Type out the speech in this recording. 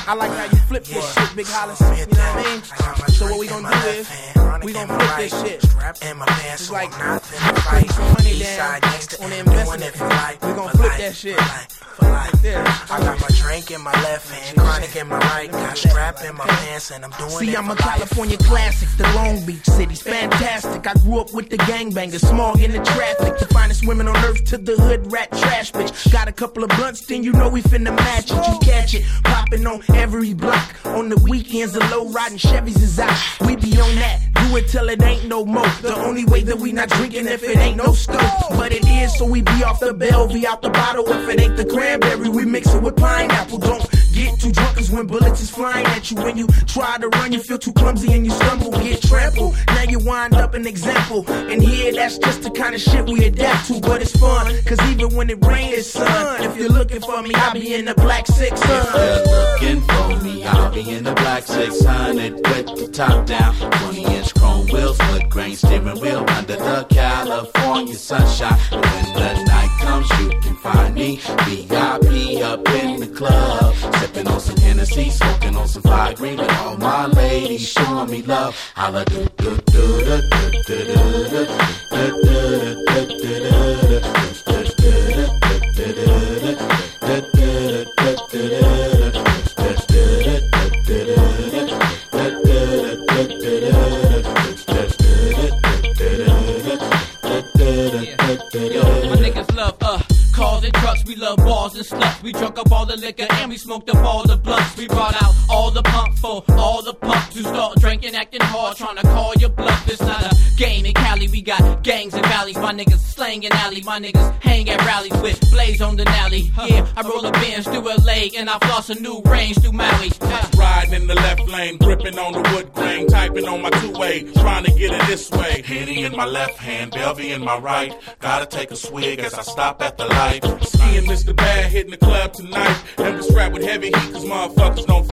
I like how you flip this shit, Big Hollis. You know what I mean? So what we gonna do is, we gonna flip this shit. It's like, put some money down on the investment. We gonna flip that shit. Like this. I got my drink in my left hand, chronic in my right, got strap in my pants, and I'm doing it. See, I'm a California classic, the Long Beach city's fantastic. I grew up with the gangbangers, smog in the traffic, the finest women on earth to the hood rat trash bitch. Got a couple of blunts, then you know we finna match it. You catch it, popping on every block. On the weekends, the low riding Chevys is out. We be on that, do it till it ain't no more. The only way that we not drinking if it ain't no stove. But it is, so we be off the bell, be out the bottle. If it ain't the cranberry, we mix it with pineapple. Don't get too drunk, cause when bullets is flying at you, when you try to run, you feel too clumsy and you stumble, get trampled. Now you wind up an example. And here, that's just the kind of shit we adapt to. But it's fun, cause even when it rains, it's sun. If you're looking for me, I'll be in the black 600. If you're looking for me, I'll be in the black 600 with the top down. 20-inch chrome wheels, wood grain steering wheel under the California sunshine. And when the night comes, you can find me VIP up in the club, sipping on some Hennessy, smoking on some fire green, with all my ladies showing me love. Holla do do do do do do My niggas love cars and trucks, we love bars and sluts. We drunk up all the liquor and we smoked up all the blunts. We brought out all the pump for all the punks who start drinking, acting hard, trying to call your bluff. It's not a game in Cali, we got gangs and valleys. My niggas slang in alley, my niggas hang at rallies with blaze on the nally. Yeah, I roll a Benz through LA and I floss a new range through Maui. Riding in the left lane, gripping on the wood grain, typing on my two-way, trying to get it this way. Henny in my left hand, Belvy in my right. Gotta take a swig as I stop at the light. Ski and Mr. Bad hitting the club tonight, and we strapped with heavy heat 'cause motherfuckers don't